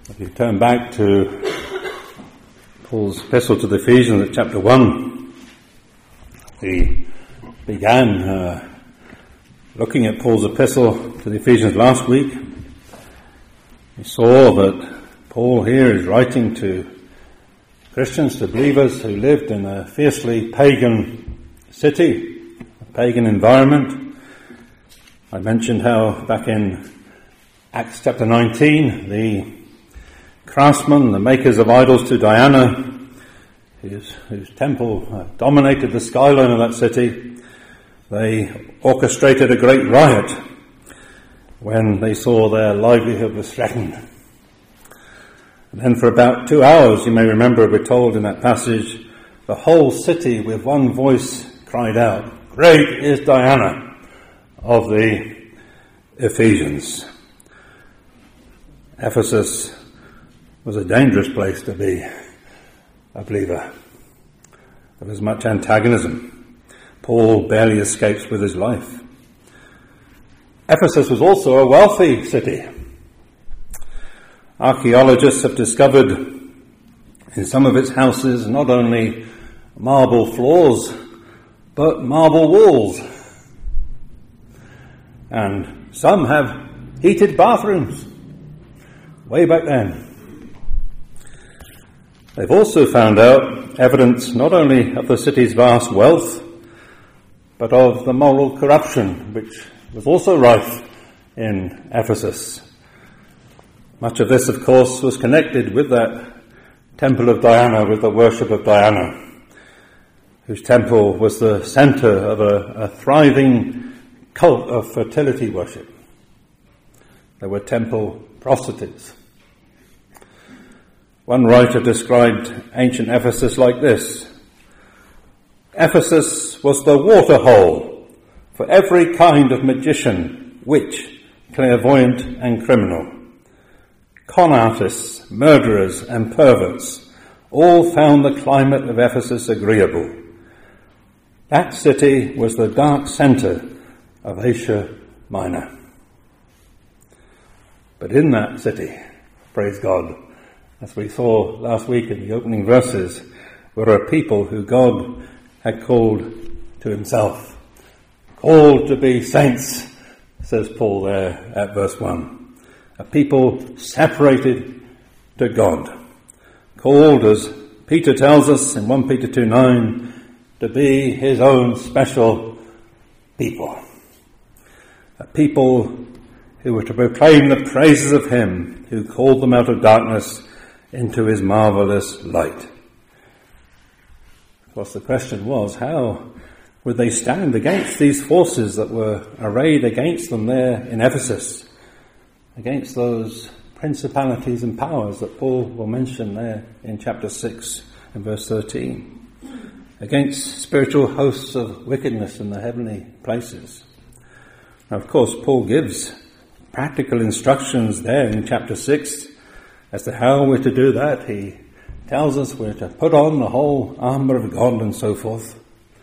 If you turn back to Paul's epistle to the Ephesians at chapter 1, we began looking at Paul's epistle to the Ephesians last week. We saw that Paul here is writing to Christians, to believers who lived in a fiercely pagan city, a pagan environment. I mentioned how back in Acts chapter 19, the craftsmen, the makers of idols to Diana, whose temple dominated the skyline of that city, they orchestrated a great riot when they saw their livelihood was threatened. And then for about 2 hours, you may remember, we're told in that passage, the whole city with one voice cried out, "Great is Diana of the Ephesians." Ephesus was a dangerous place to be a believer. There was much antagonism. Paul barely escapes with his life. Ephesus was also a wealthy city. Archaeologists have discovered in some of its houses not only marble floors, but marble walls. And some have heated bathrooms way back then. They've also found out evidence not only of the city's vast wealth, but of the moral corruption which was also rife in Ephesus. Much of this, of course, was connected with that temple of Diana, with the worship of Diana, whose temple was the center of a thriving cult of fertility worship. There were temple prostitutes. One writer described ancient Ephesus like this: Ephesus was the waterhole for every kind of magician, witch, clairvoyant and criminal. Con artists, murderers and perverts all found the climate of Ephesus agreeable. That city was the dark center of Asia Minor. But in that city, praise God, as we saw last week in the opening verses, were a people who God had called to himself. Called to be saints, says Paul there at verse 1. A people separated to God. Called, as Peter tells us in 1 Peter 2:9, to be his own special people. A people who were to proclaim the praises of him who called them out of darkness into his marvelous light. Of course, the question was, how would they stand against these forces that were arrayed against them there in Ephesus, against those principalities and powers that Paul will mention there in chapter 6 and verse 13, against spiritual hosts of wickedness in the heavenly places. Now, of course, Paul gives practical instructions there in chapter 6 as to how we're to do that. He tells us we're to put on the whole armour of God and so forth.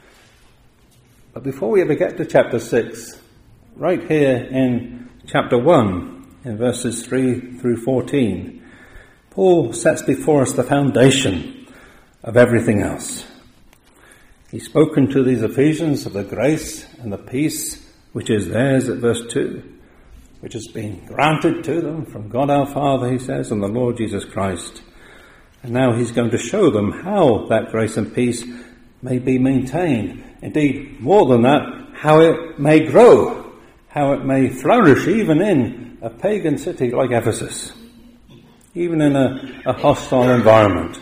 But before we ever get to chapter 6, right here in chapter 1, in verses 3 through 14, Paul sets before us the foundation of everything else. He's spoken to these Ephesians of the grace and the peace which is theirs at verse 2, which has been granted to them from God our Father, he says, and the Lord Jesus Christ. And now he's going to show them how that grace and peace may be maintained. Indeed, more than that, how it may grow, how it may flourish even in a pagan city like Ephesus, even in a hostile environment.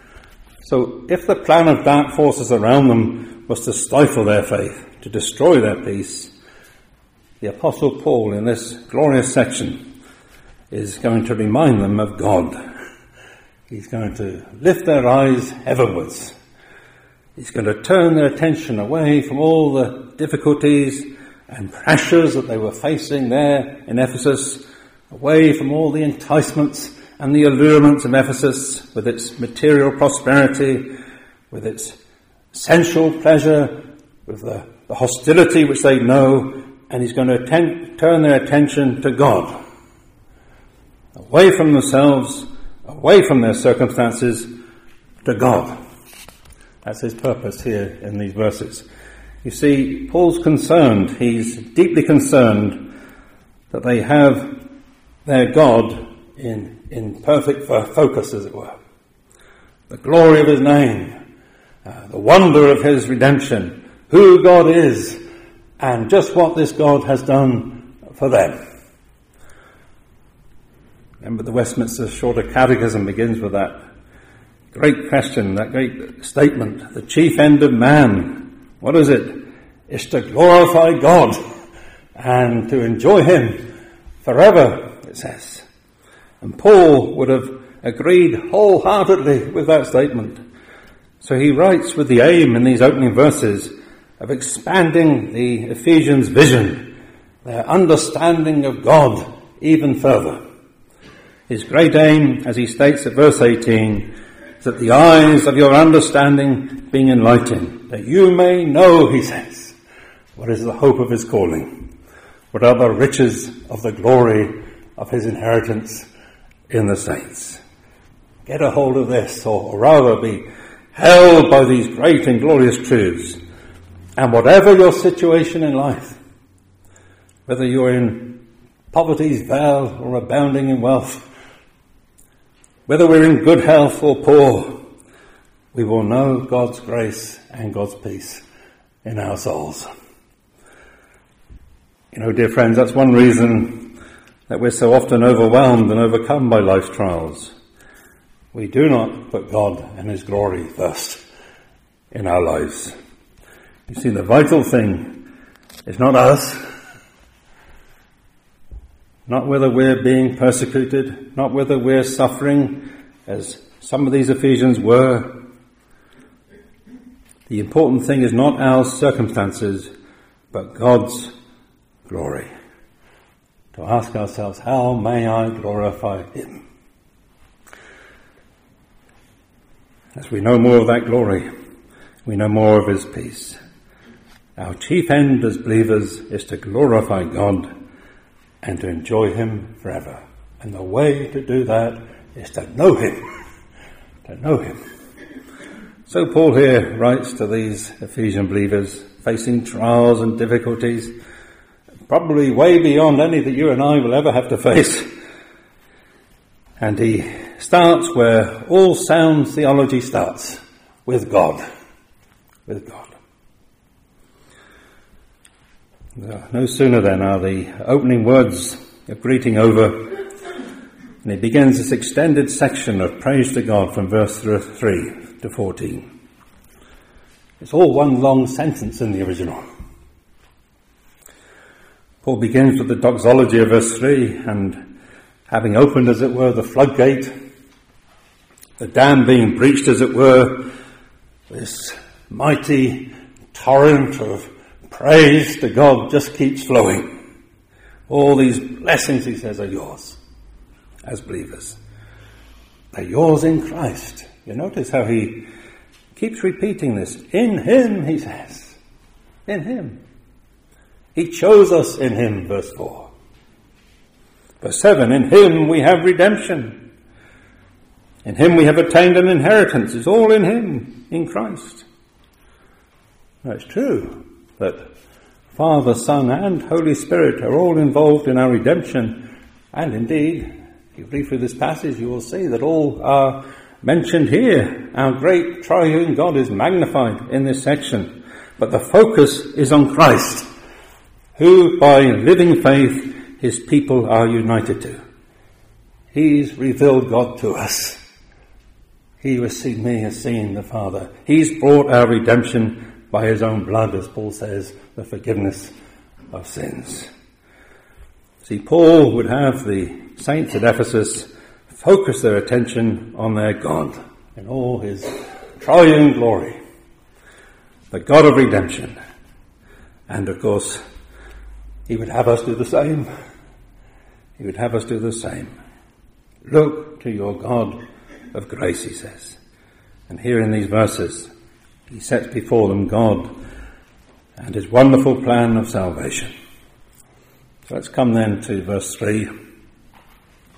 So if the plan of dark forces around them was to stifle their faith, to destroy their peace, the Apostle Paul in this glorious section is going to remind them of God. He's going to lift their eyes heavenwards. He's going to turn their attention away from all the difficulties and pressures that they were facing there in Ephesus, away from all the enticements and the allurements of Ephesus with its material prosperity, with its sensual pleasure, with the hostility which they know, and he's going to turn their attention to God. away from themselves, away from their circumstances, to God. That's his purpose here in these verses. You see, Paul's concerned, he's deeply concerned that they have their God in perfect focus, as it were. The glory of his name, the wonder of his redemption, who God is, and just what this God has done for them. Remember, the Westminster Shorter Catechism begins with that great question, that great statement, the chief end of man. What is it? It's to glorify God and to enjoy him forever, it says. And Paul would have agreed wholeheartedly with that statement. So he writes with the aim in these opening verses of expanding the Ephesians' vision, their understanding of God even further. His great aim, as he states at verse 18, is that the eyes of your understanding being enlightened, that you may know, he says, what is the hope of his calling, what are the riches of the glory of his inheritance in the saints. Get a hold of this, or rather be held by these great and glorious truths. And whatever your situation in life, whether you're in poverty's vale or abounding in wealth, whether we're in good health or poor, we will know God's grace and God's peace in our souls. You know, dear friends, that's one reason that we're so often overwhelmed and overcome by life's trials. We do not put God and his glory first in our lives. You see, the vital thing is not us, not whether we're being persecuted, not whether we're suffering, as some of these Ephesians were. The important thing is not our circumstances, but God's glory. To ask ourselves, how may I glorify him? As we know more of that glory, we know more of his peace. Our chief end as believers is to glorify God and to enjoy him forever. And the way to do that is to know him. To know him. So Paul here writes to these Ephesian believers facing trials and difficulties, probably way beyond any that you and I will ever have to face. And he starts where all sound theology starts, with God. With God. No sooner then are the opening words of greeting over, and he begins this extended section of praise to God from verse 3 to 14. It's all one long sentence in the original. Paul begins with the doxology of verse 3, and having opened, as it were, the floodgate, the dam being breached, as it were, this mighty torrent of praise to God just keeps flowing. All these blessings, he says, are yours as believers. They're yours in Christ. You notice how he keeps repeating this. In him, he says. In him. He chose us in him, verse 4. Verse 7, in him we have redemption. In him we have attained an inheritance. It's all in him, in Christ. Now, it's true that Father, Son, and Holy Spirit are all involved in our redemption. And indeed, if you read through this passage, you will see that all are mentioned here. Our great triune God is magnified in this section. But the focus is on Christ, who by living faith his people are united to. He's revealed God to us. He who has seen me has seen the Father. He's brought our redemption by his own blood, as Paul says, the forgiveness of sins. See, Paul would have the saints at Ephesus focus their attention on their God in all his triune glory, the God of redemption. And of course, he would have us do the same. He would have us do the same. Look to your God of grace, he says. And here in these verses, he sets before them God and his wonderful plan of salvation. So let's come then to verse 3, where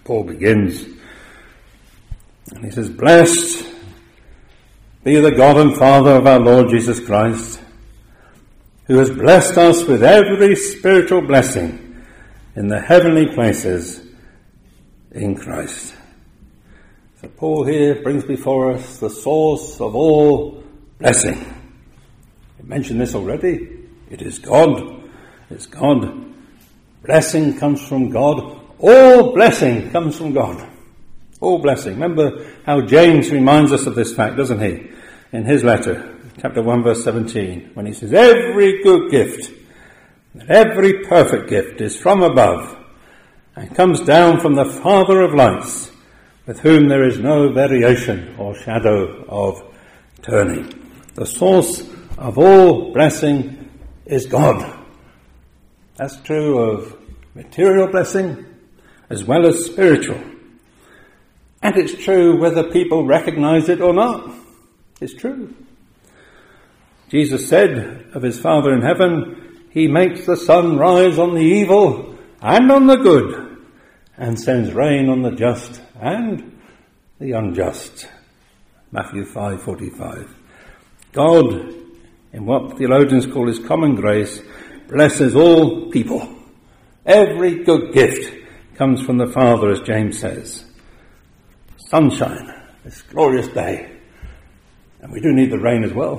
Paul begins, and he says, "Blessed be the God and Father of our Lord Jesus Christ, who has blessed us with every spiritual blessing in the heavenly places in Christ." So Paul here brings before us the source of all blessing. I mentioned this already. It is God. It's God. Blessing comes from God. All blessing comes from God. All blessing. Remember how James reminds us of this fact, doesn't he? In his letter, chapter 1, verse 17, when he says, "Every good gift, and every perfect gift is from above, and comes down from the Father of lights, with whom there is no variation or shadow of turning." The source of all blessing is God. That's true of material blessing as well as spiritual. And it's true whether people recognize it or not. It's true. Jesus said of his Father in heaven, "He makes the sun rise on the evil and on the good, and sends rain on the just and the unjust." Matthew 5:45. God, in what theologians call his common grace, blesses all people. Every good gift comes from the Father, as James says. Sunshine, this glorious day. And we do need the rain as well.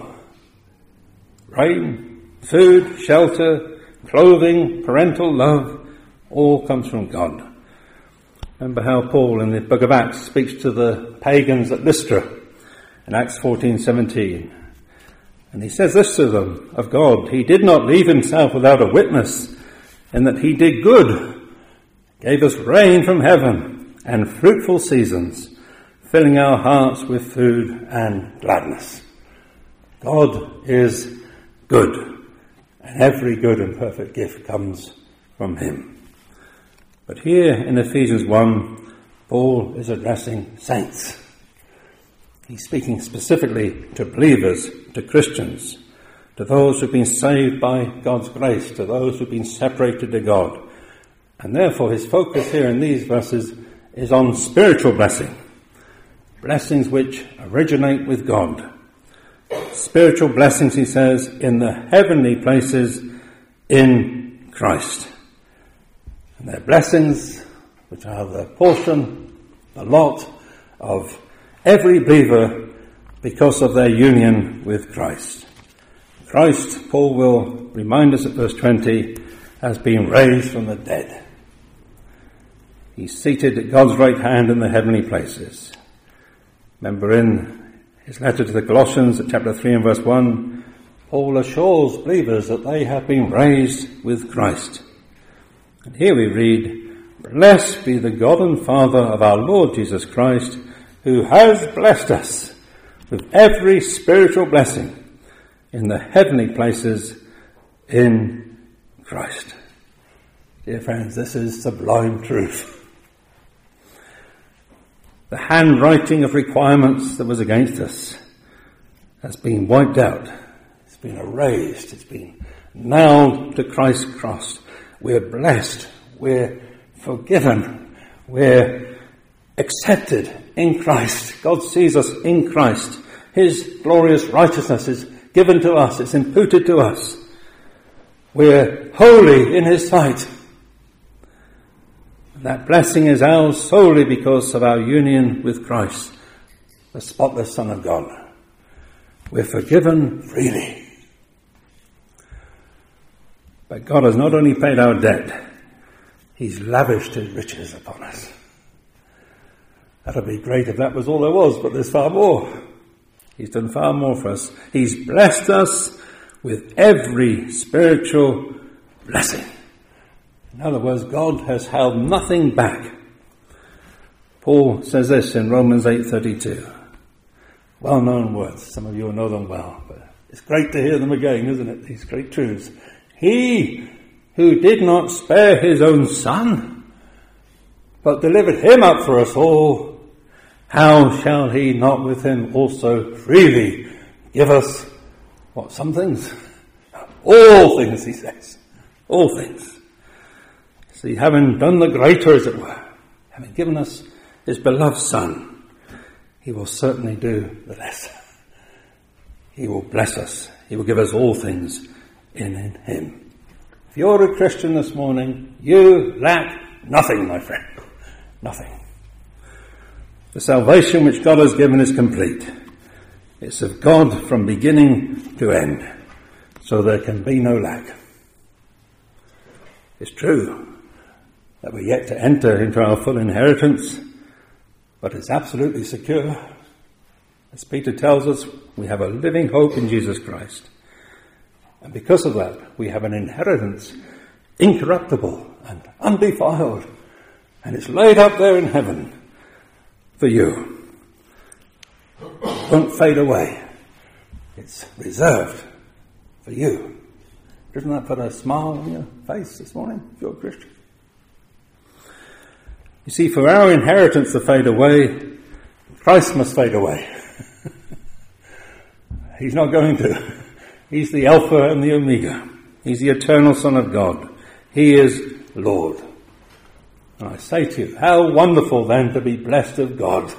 Rain, food, shelter, clothing, parental love, all comes from God. Remember how Paul in the book of Acts speaks to the pagans at Lystra in Acts 14:17. And he says this to them of God: "He did not leave himself without a witness, in that he did good, gave us rain from heaven and fruitful seasons, filling our hearts with food and gladness." God is good, and every good and perfect gift comes from him. But here in Ephesians 1, Paul is addressing saints. He's speaking specifically to believers, to Christians, to those who've been saved by God's grace, to those who've been separated to God. And therefore his focus here in these verses is on spiritual blessing. Blessings which originate with God. Spiritual blessings, he says, in the heavenly places in Christ. And they're blessings which are the portion, the lot of every believer because of their union with Christ. Christ, Paul will remind us at verse 20, has been raised from the dead. He's seated at God's right hand in the heavenly places. Remember in his letter to the Colossians at chapter 3 and verse 1, Paul assures believers that they have been raised with Christ. And here we read, "Blessed be the God and Father of our Lord Jesus Christ, who has blessed us with every spiritual blessing in the heavenly places in Christ." Dear friends, this is sublime truth. The handwriting of requirements that was against us has been wiped out. It's been erased. It's been nailed to Christ's cross. We're blessed. We're forgiven. We're accepted in Christ. God sees us in Christ. His glorious righteousness is given to us. It's imputed to us. We're holy in his sight. That blessing is ours solely because of our union with Christ, the spotless Son of God. We're forgiven freely. But God has not only paid our debt, he's lavished his riches upon us. That would be great if that was all there was, but there's far more. He's done far more for us. He's blessed us with every spiritual blessing. In other words, God has held nothing back. Paul says this in Romans 8:32. Well-known words. Some of you will know them well, but it's great to hear them again, isn't it? These great truths. He who did not spare his own son, but delivered him up for us all, how shall he not with him also freely give us, what, some things? All things, he says. All things. See, having done the greater, as it were, having given us his beloved Son, he will certainly do the rest. He will bless us. He will give us all things in him. If you're a Christian this morning, you lack nothing, my friend. Nothing. The salvation which God has given is complete. It's of God from beginning to end, so there can be no lack. It's true that we're yet to enter into our full inheritance, but it's absolutely secure. As Peter tells us, we have a living hope in Jesus Christ. And because of that, we have an inheritance incorruptible and undefiled, and it's laid up there in heaven for you. It won't fade away. It's reserved for you. Doesn't that put a smile on your face this morning if you're a Christian? You see, for our inheritance to fade away, Christ must fade away. He's not going to. He's the Alpha and the Omega. He's the eternal Son of God. He is Lord. And I say to you, how wonderful then to be blessed of God.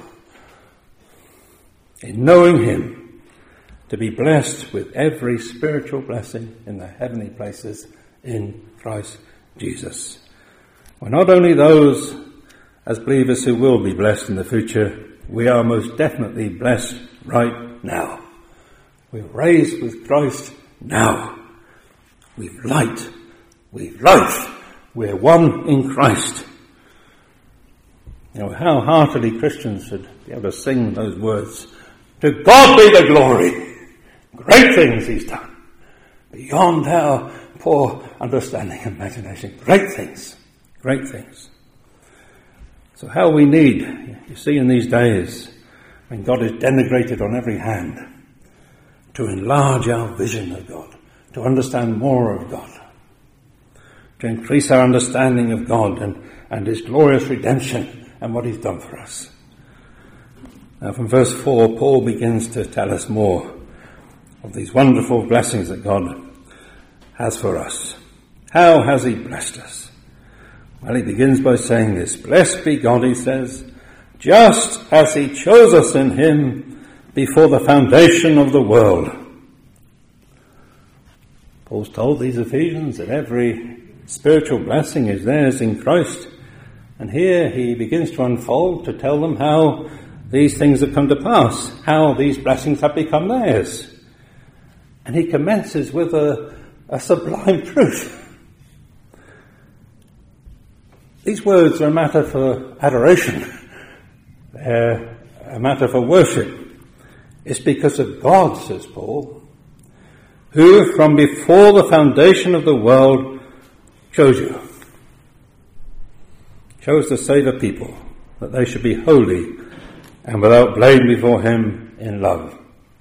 In knowing him, to be blessed with every spiritual blessing in the heavenly places in Christ Jesus. We're not only those as believers who will be blessed in the future, we are most definitely blessed right now. We're raised with Christ now. We've light. We've life. We're one in Christ. You know, how heartily Christians should be able to sing those words. To God be the glory. Great things he's done. Beyond our poor understanding and imagination. Great things. Great things. So how we need, you see in these days, when God is denigrated on every hand, to enlarge our vision of God, to understand more of God, to increase our understanding of God and his glorious redemption and what he's done for us. Now from verse 4, Paul begins to tell us more of these wonderful blessings that God has for us. How has he blessed us? Well, he begins by saying this. Blessed be God, he says, just as he chose us in him before the foundation of the world. Paul's told these Ephesians that every spiritual blessing is theirs in Christ. And here he begins to unfold to tell them how these things have come to pass, how these blessings have become theirs. And he commences with a sublime truth. These words are a matter for adoration. They're a matter for worship. It's because of God, says Paul, who from before the foundation of the world chose you. Chose to save a people, that they should be holy and without blame before him in love.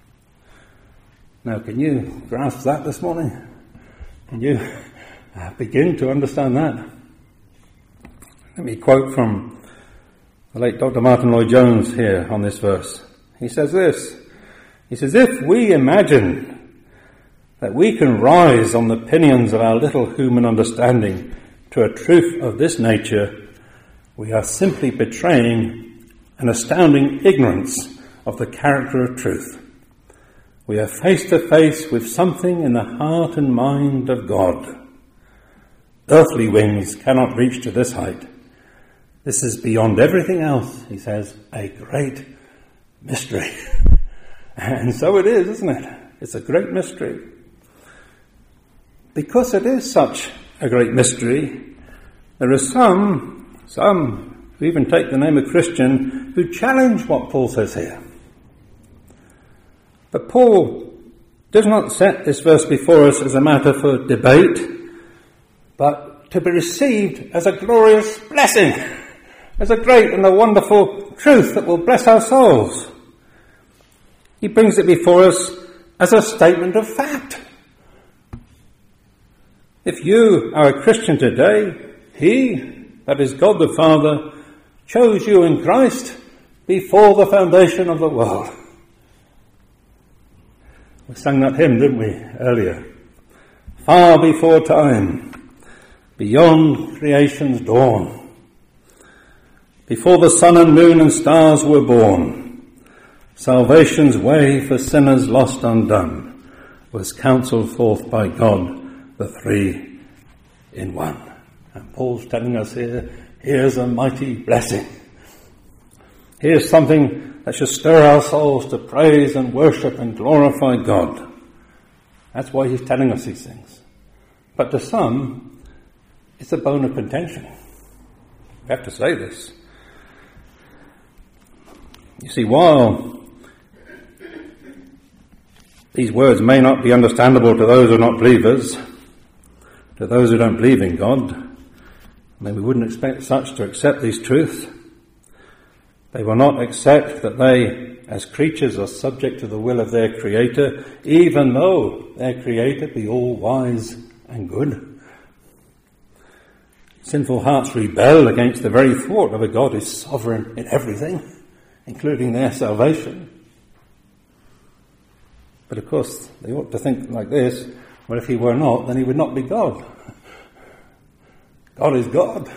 Now, can you grasp that this morning? Can you begin to understand that? Let me quote from the late Dr. Martin Lloyd-Jones here on this verse. He says this. He says, if we imagine that we can rise on the pinions of our little human understanding to a truth of this nature, we are simply betraying an astounding ignorance of the character of truth. We are face to face with something in the heart and mind of God. Earthly wings cannot reach to this height. This is beyond everything else, he says, a great mystery. And so it is, isn't it? It's a great mystery. Because it is such a great mystery, there are some who even take the name of Christian, who challenge what Paul says here. But Paul does not set this verse before us as a matter for debate, but to be received as a glorious blessing, as a great and a wonderful truth that will bless our souls. He brings it before us as a statement of fact. If you are a Christian today, he, that is God the Father, chose you in Christ before the foundation of the world. We sang that hymn, didn't we, earlier? Far before time, beyond creation's dawn. Before the sun and moon and stars were born, salvation's way for sinners lost undone was counselled forth by God, the three in one. And Paul's telling us here, here's a mighty blessing. Here's something that should stir our souls to praise and worship and glorify God. That's why he's telling us these things. But to some, it's a bone of contention. We have to say this. You see, while these words may not be understandable to those who are not believers, to those who don't believe in God, I mean, we wouldn't expect such to accept these truths. They will not accept that they, as creatures, are subject to the will of their Creator, even though their Creator be all wise and good. Sinful hearts rebel against the very thought of a God who is sovereign in everything, including their salvation. But of course, they ought to think like this: well, if he were not, then he would not be God. God is God.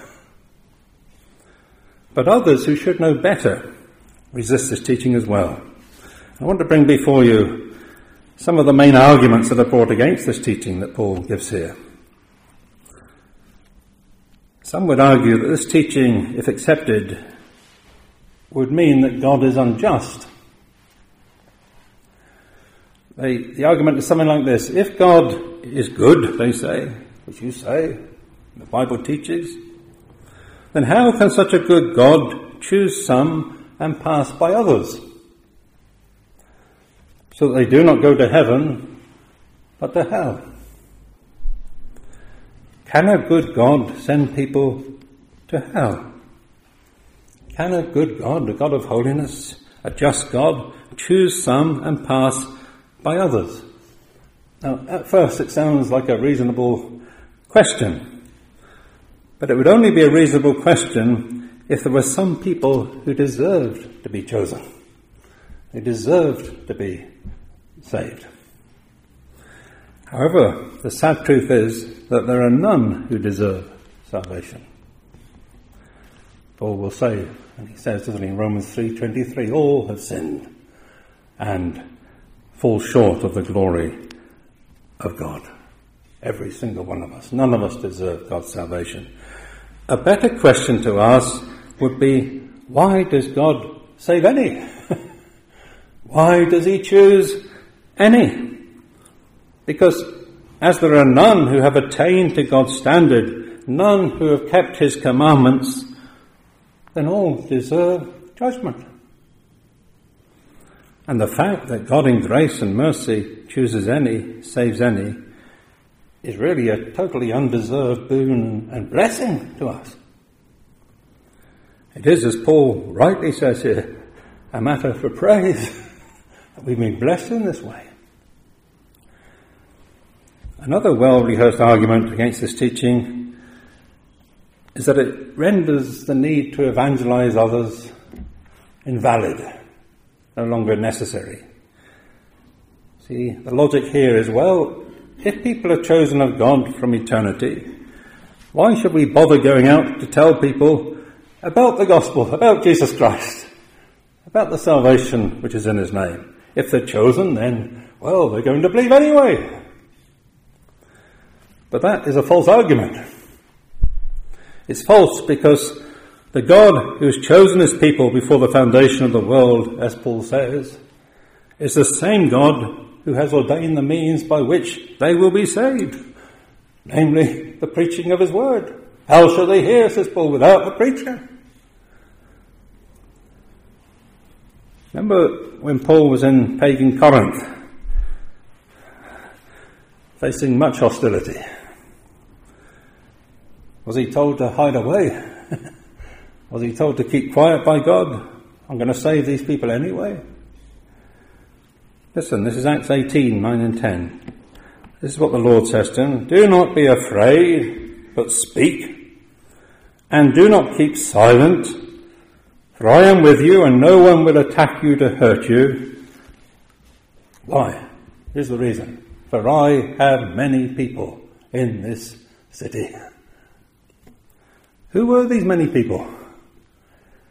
But others who should know better resist this teaching as well. I want to bring before you some of the main arguments that are brought against this teaching that Paul gives here. Some would argue that this teaching, if accepted, would mean that God is unjust. The argument is something like this: if God is good, they say, which you say, the Bible teaches, then how can such a good God choose some and pass by others, so that they do not go to heaven, but to hell? Can a good God send people to hell? Can a good God, a God of holiness, a just God, choose some and pass by others? Now, at first it sounds like a reasonable question. But it would only be a reasonable question if there were some people who deserved to be chosen, who deserved to be saved. However, the sad truth is that there are none who deserve salvation. Paul will say, and he says, doesn't he, in Romans 3:23, all have sinned and fall short of the glory of God. Every single one of us. None of us deserve God's salvation. A better question to ask would be, why does God save any? Why does he choose any? Because as there are none who have attained to God's standard, none who have kept his commandments, then all deserve judgment. And the fact that God in grace and mercy chooses any, saves any, is really a totally undeserved boon and blessing to us. It is, as Paul rightly says here, a matter for praise that we've been blessed in this way. Another well-rehearsed argument against this teaching is that it renders the need to evangelize others invalid, no longer necessary. See, the logic here is, well, if people are chosen of God from eternity, why should we bother going out to tell people about the gospel, about Jesus Christ, about the salvation which is in his name? If they're chosen, then, well, they're going to believe anyway. But that is a false argument. It's false because the God who has chosen his people before the foundation of the world, as Paul says, is the same God who has ordained the means by which they will be saved, namely the preaching of his word. How shall they hear, says Paul, without a preacher? Remember when Paul was in pagan Corinth, facing much hostility? Was he told to hide away? Was he told to keep quiet by God? I'm going to save these people anyway. Listen, this is Acts 18, 9 and 10. This is what the Lord says to him. Do not be afraid, but speak. And do not keep silent, for I am with you, and no one will attack you to hurt you. Why? Here's the reason. For I have many people in this city. Who were these many people?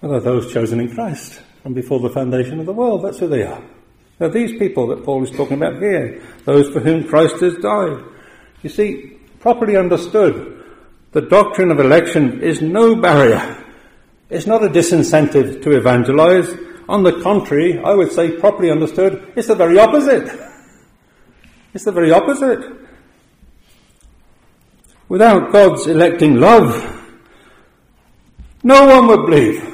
Well, they're those chosen in Christ from before the foundation of the world. That's who they are. They're these people that Paul is talking about here, those for whom Christ has died. You see, properly understood, the doctrine of election is no barrier. It's not a disincentive to evangelize. On the contrary, I would say, properly understood, it's the very opposite. It's the very opposite. Without God's electing love, no one would believe.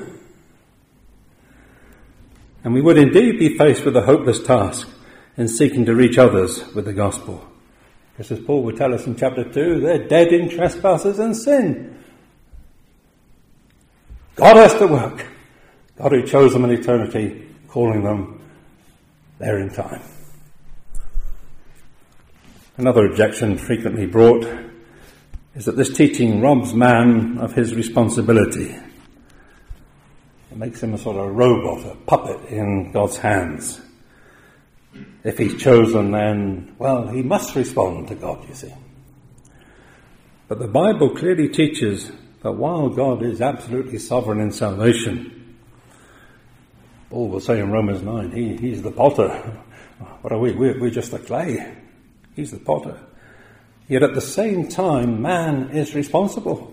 And we would indeed be faced with a hopeless task in seeking to reach others with the gospel. Because as Paul would tell us in chapter 2, they're dead in trespasses and sin. God has to work. God who chose them in eternity, calling them there in time. Another objection frequently brought is that this teaching robs man of his responsibility. It makes him a sort of robot, a puppet in God's hands. If he's chosen, then, well, he must respond to God, you see. But the Bible clearly teaches that while God is absolutely sovereign in salvation, Paul will say in Romans 9, he's the potter. What are we? We're just the clay. He's the potter. Yet at the same time, man is responsible.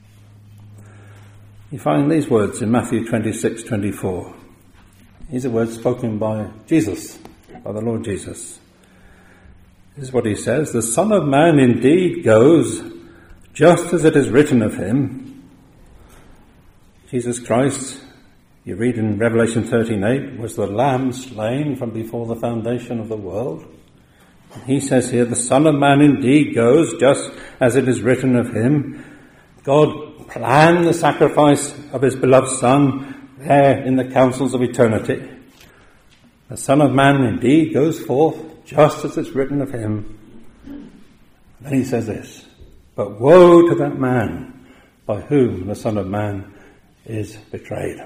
You find these words in Matthew 26:24. These are words spoken by Jesus, by the Lord Jesus. This is what he says: "The Son of Man indeed goes, just as it is written of him." Jesus Christ, you read in Revelation 13:8, was the Lamb slain from before the foundation of the world. And he says here, "The Son of Man indeed goes, just as it is written of him." God planned the sacrifice of his beloved Son there in the councils of eternity. The Son of Man indeed goes forth, just as it's written of him. Then he says this: "But woe to that man by whom the Son of Man is betrayed."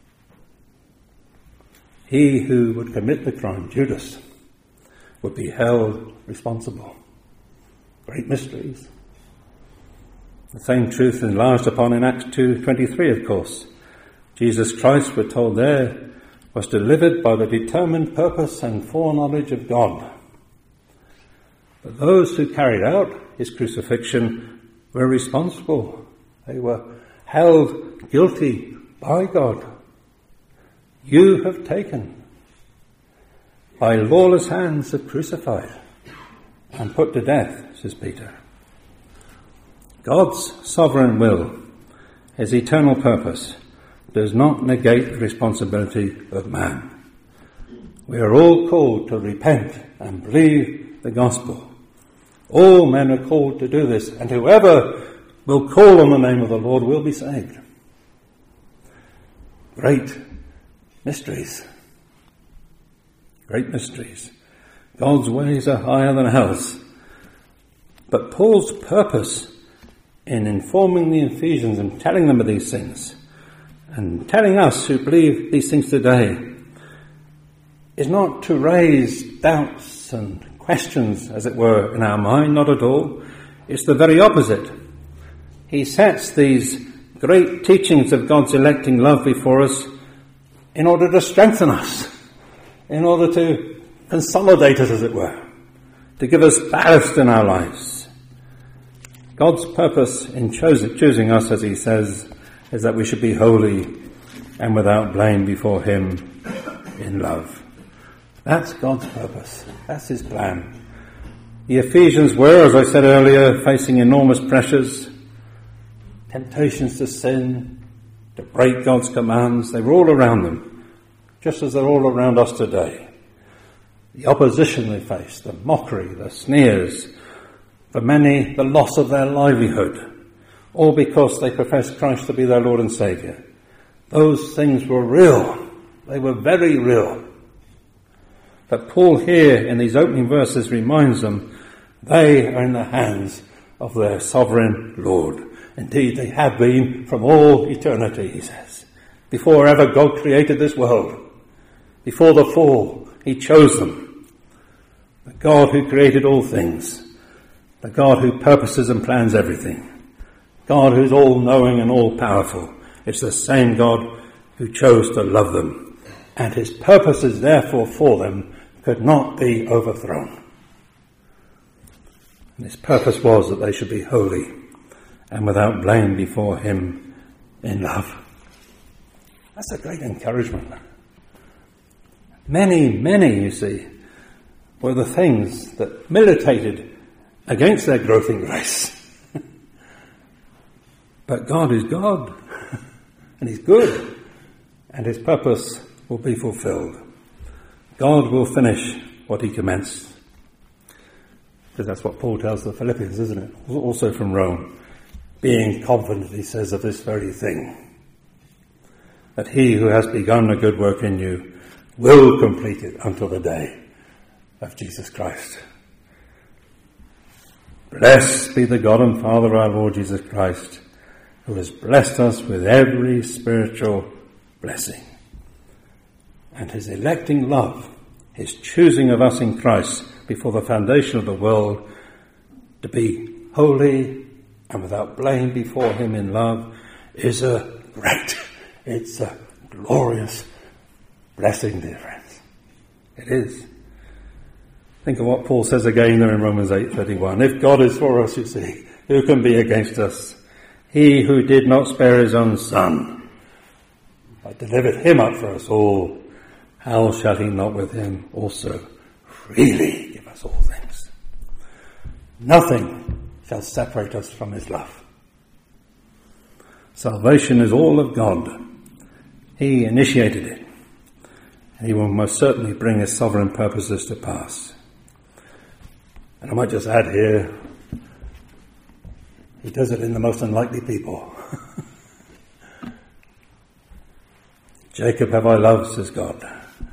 He who would commit the crime, Judas, would be held responsible. Great mysteries. The same truth enlarged upon in Acts 2:23, of course. Jesus Christ, we're told there, was delivered by the determined purpose and foreknowledge of God. But those who carried out his crucifixion were responsible. They were held guilty by God. You have taken, by lawless hands have crucified and put to death, says Peter. God's sovereign will, his eternal purpose, does not negate the responsibility of man. We are all called to repent and believe the gospel. All men are called to do this, and whoever will call on the name of the Lord will be saved. Great mysteries. Great mysteries. God's ways are higher than ours. But Paul's purpose in informing the Ephesians and telling them of these things, and telling us who believe these things today, is not to raise doubts and questions, as it were, in our mind, not at all. It's the very opposite. He sets these great teachings of God's electing love before us in order to strengthen us, in order to consolidate us, as it were, to give us ballast in our lives. God's purpose in choosing us, as he says, is that we should be holy and without blame before him in love. That's God's purpose. That's his plan. The Ephesians were, as I said earlier, facing enormous pressures, temptations to sin, to break God's commands. They were all around them, just as they're all around us today. The opposition they faced, the mockery, the sneers, for many, the loss of their livelihood, all because they professed Christ to be their Lord and Saviour. Those things were real. They were very real. But Paul here in these opening verses reminds them they are in the hands of their sovereign Lord. Indeed, they have been from all eternity, he says. Before ever God created this world, before the fall, he chose them. The God who created all things, the God who purposes and plans everything, God who's all-knowing and all-powerful, It's the same God who chose to love them, and his purposes therefore for them could not be overthrown. And his purpose was that they should be holy and without blame before him in love. That's a great encouragement. Many, you see, were the things that militated against their growth in grace. But God is God, and he's good, and his purpose will be fulfilled. God will finish what he commenced. Because that's what Paul tells the Philippians, isn't it? Also from Rome. Being confident, he says, of this very thing, that he who has begun a good work in you will complete it until the day of Jesus Christ. Blessed be the God and Father of our Lord Jesus Christ, who has blessed us with every spiritual blessing. And his electing love, his choosing of us in Christ before the foundation of the world to be holy and without blame before him in love is it's a glorious blessing, dear friends. It is. Think of what Paul says again there in Romans 8:31. If God is for us, you see, who can be against us? He who did not spare his own son, but delivered him up for us all, how shall he not with him also freely give us all things? Nothing shall separate us from his love. Salvation is all of God. He initiated it, and he will most certainly bring his sovereign purposes to pass. And I might just add here, he does it in the most unlikely people. Jacob have I loved, says God.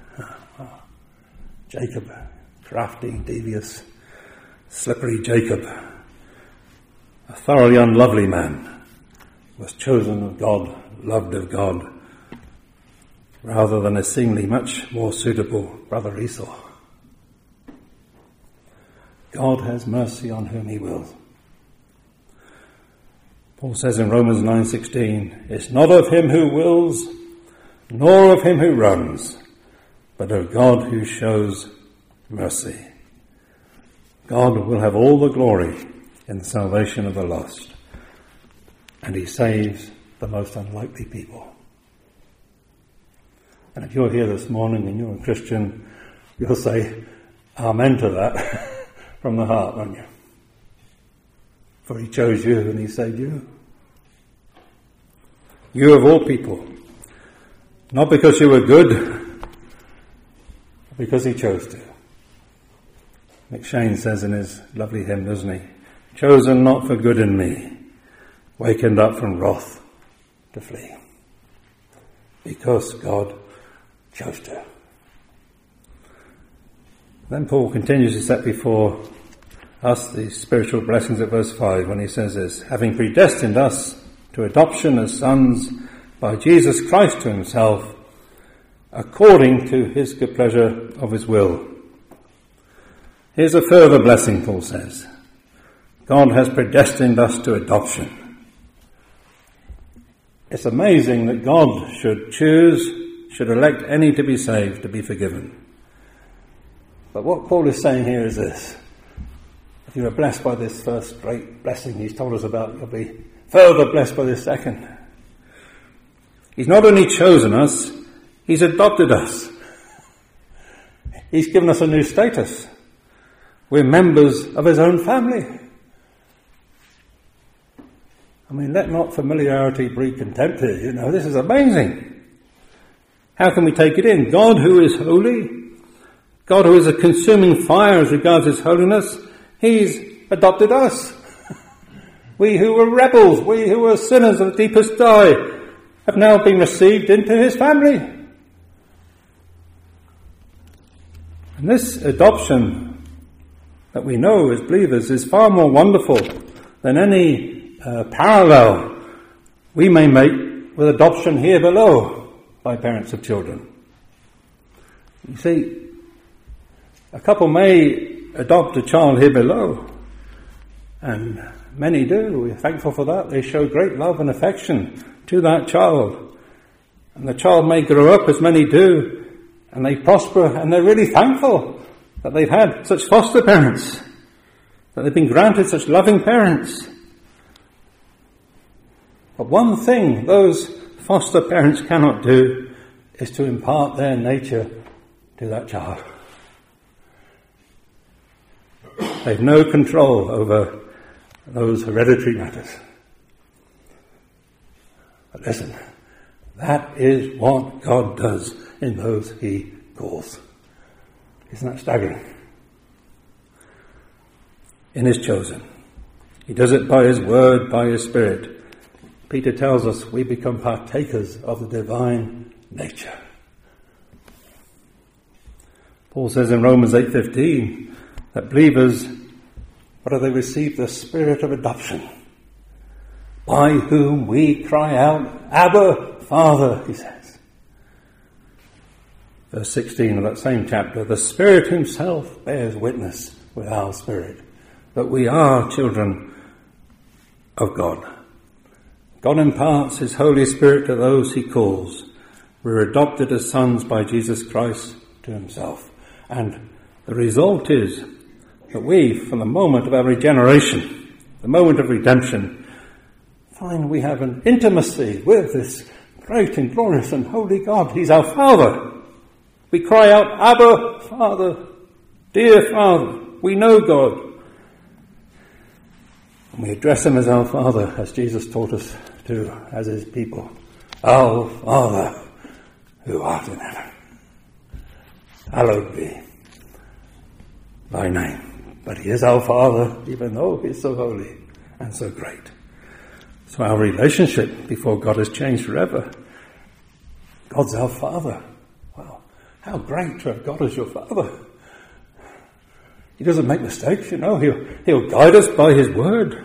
Jacob, crafty, devious, slippery Jacob, a thoroughly unlovely man, was chosen of God, loved of God, rather than a seemingly much more suitable brother Esau. God has mercy on whom he wills. Paul says in Romans 9:16, it's not of him who wills, nor of him who runs, but of God who shows mercy. God will have all the glory in the salvation of the lost, and he saves the most unlikely people. And if you're here this morning and you're a Christian, you'll say amen to that from the heart, won't you? For he chose you and he saved you. You of all people. Not because you were good, but because he chose to. McShane says in his lovely hymn, doesn't he? Chosen not for good in me, wakened up from wrath to flee. Because God chose to. Then Paul continues to set before us the spiritual blessings at verse 5 when he says this, having predestined us to adoption as sons by Jesus Christ to himself, according to his good pleasure of his will. Here's a further blessing, Paul says. God has predestined us to adoption. It's amazing that God should elect any to be saved, to be forgiven. But what Paul is saying here is this. If you are blessed by this first great blessing he's told us about, you'll be further blessed by this second. He's not only chosen us, he's adopted us. He's given us a new status. We're members of his own family. I mean, let not familiarity breed contempt here. You know, this is amazing. How can we take it in? God who is holy, God who is a consuming fire as regards his holiness, he's adopted us. We who were rebels, we who were sinners of the deepest dye, have now been received into his family. And this adoption that we know as believers is far more wonderful than any parallel we may make with adoption here below by parents of children. You see, a couple may adopt a child here below and Many do. We're thankful for that. They show great love and affection to that child. And the child may grow up, as many do, and they prosper, and they're really thankful that they've had such foster parents, that they've been granted such loving parents. But one thing those foster parents cannot do is to impart their nature to that child. They've no control over those hereditary matters. But listen, that is what God does in those he calls. Isn't that staggering? In his chosen. He does it by his word, by his spirit. Peter tells us we become partakers of the divine nature. Paul says in Romans 8:15 that believers, what do they receive? The spirit of adoption, by whom we cry out, Abba, Father, he says. Verse 16 of that same chapter, the Spirit himself bears witness with our spirit that we are children of God. God imparts his Holy Spirit to those he calls. We're adopted as sons by Jesus Christ to himself. And the result is that we, from the moment of our regeneration, the moment of redemption, find we have an intimacy with this great and glorious and holy God. He's our Father. We cry out, Abba, Father, dear Father. We know God. And we address him as our Father, as Jesus taught us to, as his people. Our Father, who art in heaven, hallowed be thy name. But he is our Father, even though he's so holy and so great. So our relationship before God has changed forever. God's our Father. Wow, how great to have God as your Father. He doesn't make mistakes, you know. He'll guide us by his word.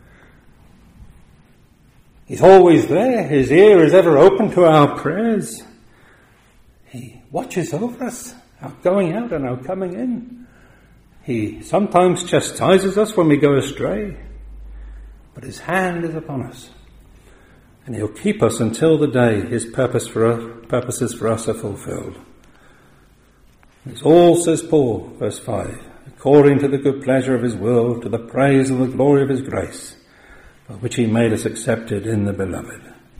He's always there. His ear is ever open to our prayers. He watches over us, our going out and our coming in. He sometimes chastises us when we go astray, but his hand is upon us, and he'll keep us until the day his purposes for us are fulfilled. It's all, says Paul, verse 5, according to the good pleasure of his will, to the praise of the glory of his grace, by which he made us accepted in the beloved.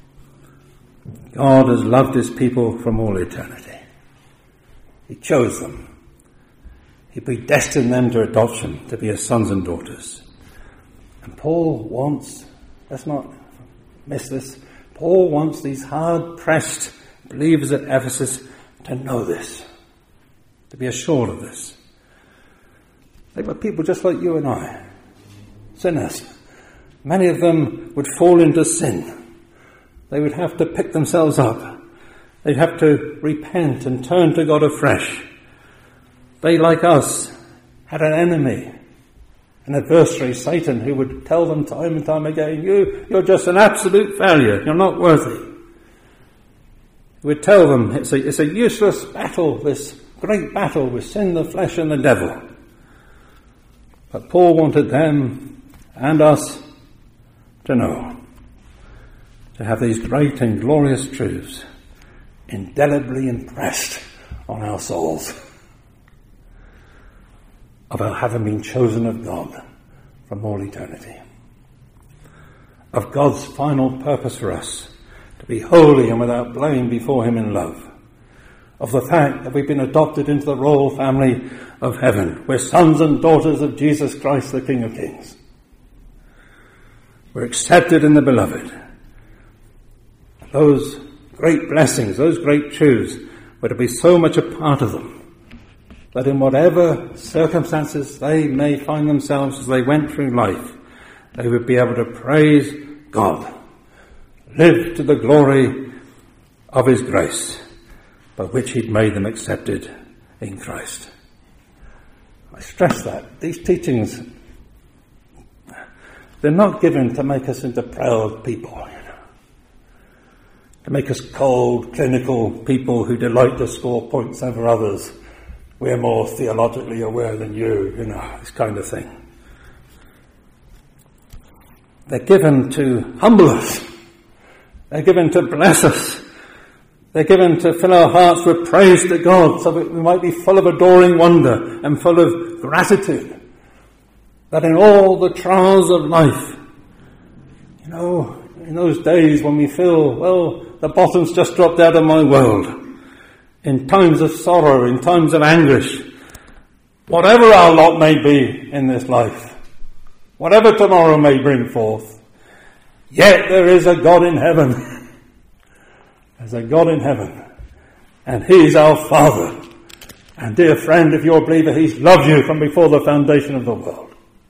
God has loved his people from all eternity. He chose them. He predestined them to adoption, to be his sons and daughters. And Paul wants, let's not miss this, Paul wants these hard-pressed believers at Ephesus to know this, to be assured of this. They were people just like you and I, sinners. Many of them would fall into sin. They would have to pick themselves up. They'd have to repent and turn to God afresh. They, like us, had an enemy, an adversary, Satan, who would tell them time and time again, you're just an absolute failure. You're not worthy. He would tell them it's a useless battle, this great battle with sin, the flesh, and the devil. But Paul wanted them and us to know, to have these great and glorious truths indelibly impressed on our souls, of our having been chosen of God from all eternity, of God's final purpose for us, to be holy and without blame before him in love, of the fact that we've been adopted into the royal family of heaven. We're sons and daughters of Jesus Christ, the King of Kings. We're accepted in the beloved. Those great blessings, those great truths, were to be so much a part of them that in whatever circumstances they may find themselves as they went through life, they would be able to praise God, live to the glory of his grace, by which he'd made them accepted in Christ. I stress that. These teachings, they're not given to make us into proud people, to make us cold, clinical people who delight to score points over others. We're more theologically aware than you, this kind of thing. They're given to humble us. They're given to bless us. They're given to fill our hearts with praise to God so that we might be full of adoring wonder and full of gratitude. That in all the trials of life, in those days when we feel, well, the bottom's just dropped out of my world, in times of sorrow, in times of anguish, whatever our lot may be in this life, whatever tomorrow may bring forth, yet there is a God in heaven. There's a God in heaven, and He's our Father. And dear friend, if you're a believer, He's loved you from before the foundation of the world.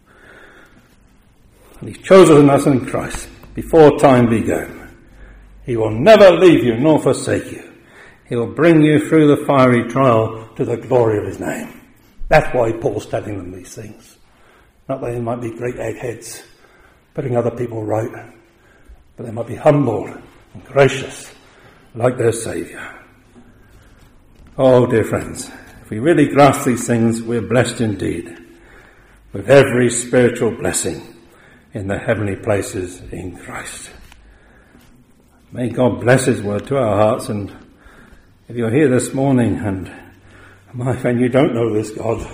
And He's chosen us in Christ before time began. He will never leave you nor forsake you. He will bring you through the fiery trial to the glory of His name. That's why Paul's telling them these things. Not that they might be great eggheads, putting other people right, but they might be humbled and gracious like their Saviour. Oh, dear friends, if we really grasp these things, we're blessed indeed with every spiritual blessing in the heavenly places in Christ. May God bless His word to our hearts. And if you're here this morning and, my friend, you don't know this God,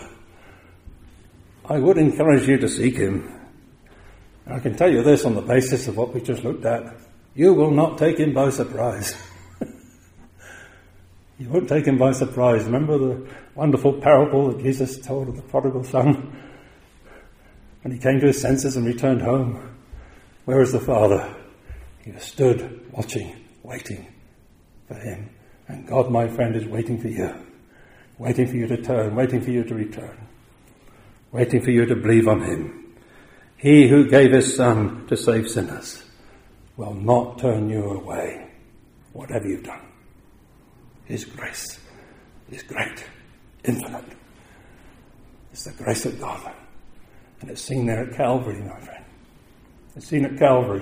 I would encourage you to seek Him. I can tell you this on the basis of what we just looked at. You will not take Him by surprise. You won't take Him by surprise. Remember the wonderful parable that Jesus told of the prodigal son? When he came to his senses and returned home, where is the father? He was stood, watching, waiting for him. And God, my friend, is waiting for you. Waiting for you to turn, waiting for you to return. Waiting for you to believe on Him. He who gave His Son to save sinners will not turn you away, whatever you've done. His grace is great, infinite. It's the grace of God. And it's seen there at Calvary, my friend. It's seen at Calvary,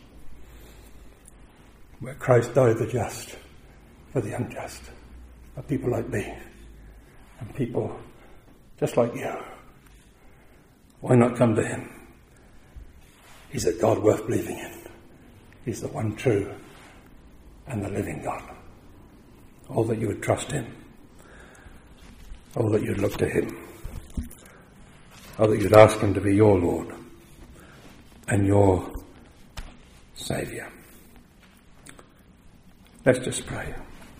where Christ died the just for the unjust, for people like me and people just like you. Why not come to Him? He's a God worth believing in. He's the one true and the living God. Oh, that you would trust Him. Oh, that you'd look to Him. Oh, that you'd ask Him to be your Lord and your Saviour. Let's just pray.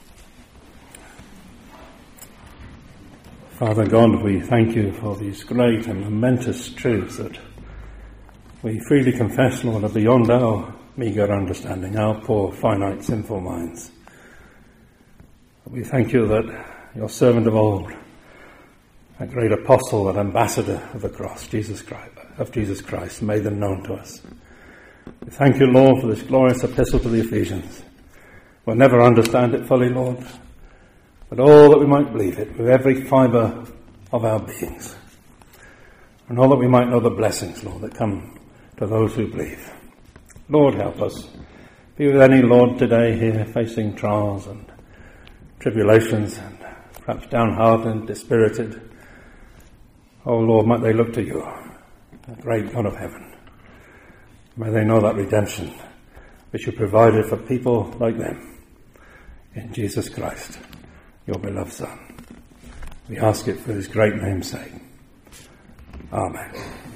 Father God, we thank You for these great and momentous truths that we freely confess, Lord, are beyond our meagre understanding, our poor, finite, sinful minds. We thank You that Your servant of old, that great apostle, that ambassador of the cross, Jesus Christ, made them known to us. We thank You, Lord, for this glorious epistle to the Ephesians. We'll never understand it fully, Lord, but all that we might believe it with every fibre of our beings. And all that we might know the blessings, Lord, that come to those who believe. Lord, help us. Be with any, Lord, today here facing trials and tribulations and perhaps downhearted and dispirited. Oh, Lord, might they look to You, the great God of heaven. May they know that redemption which You provided for people like them in Jesus Christ, Your beloved Son. We ask it for His great name's sake. Amen.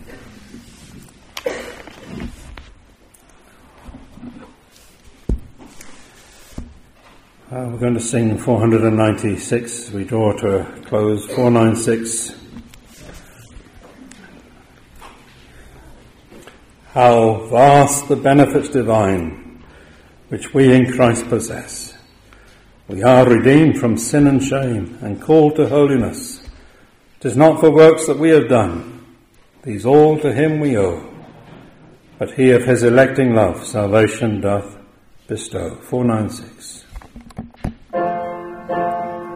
We're going to sing 496 as we draw to a close. 496. How vast the benefits divine which we in Christ possess. We are redeemed from sin and shame and called to holiness. 'Tis not for works that we have done, these all to Him we owe. But He of His electing love salvation doth bestow. 496.